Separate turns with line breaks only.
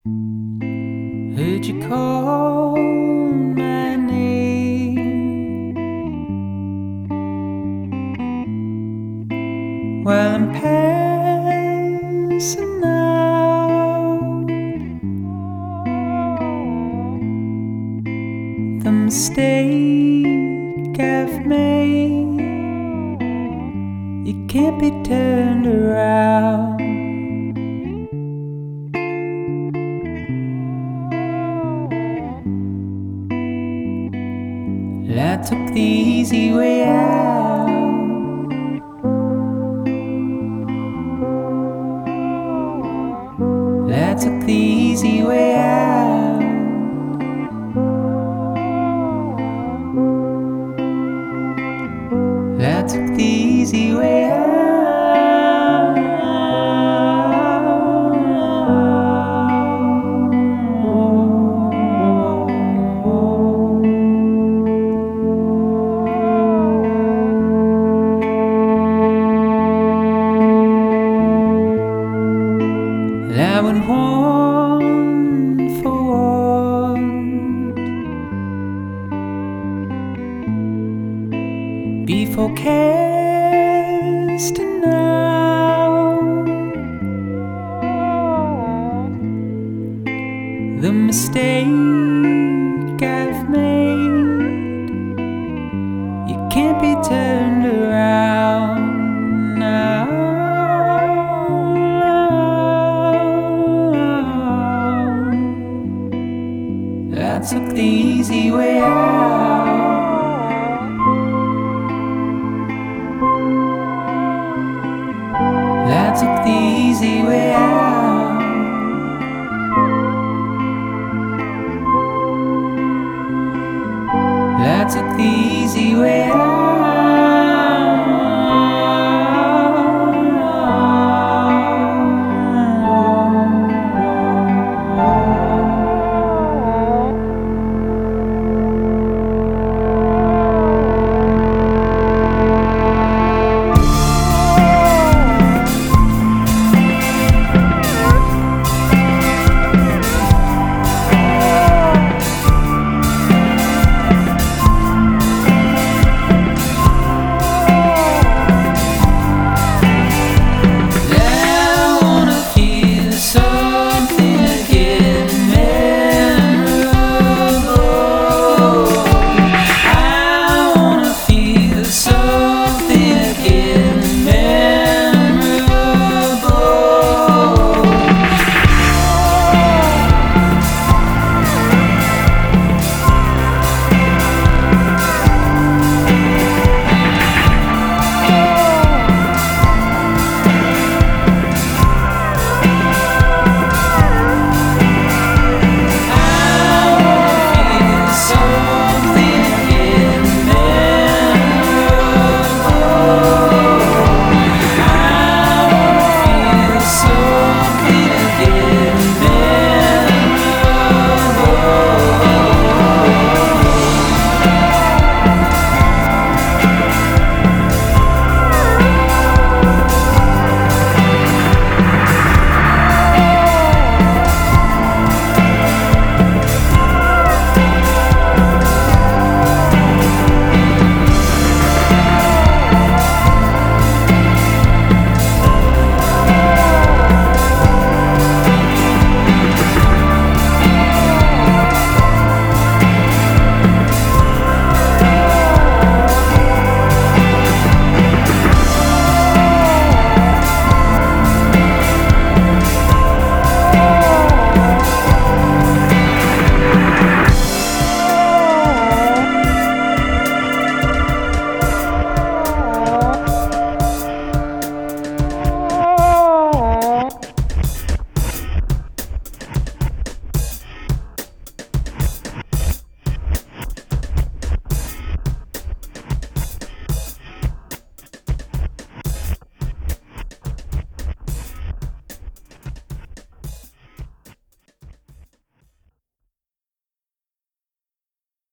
Heard you call my name. While I'm passing out, the mistake I've made, it can't be turned around. I took the easy way out. I took the easy way out. I took the easy way out. I went one for one before casting out the mistake I've made. It can't be turned around now. I took the easy way out. I took the easy way out. I took the easy way out.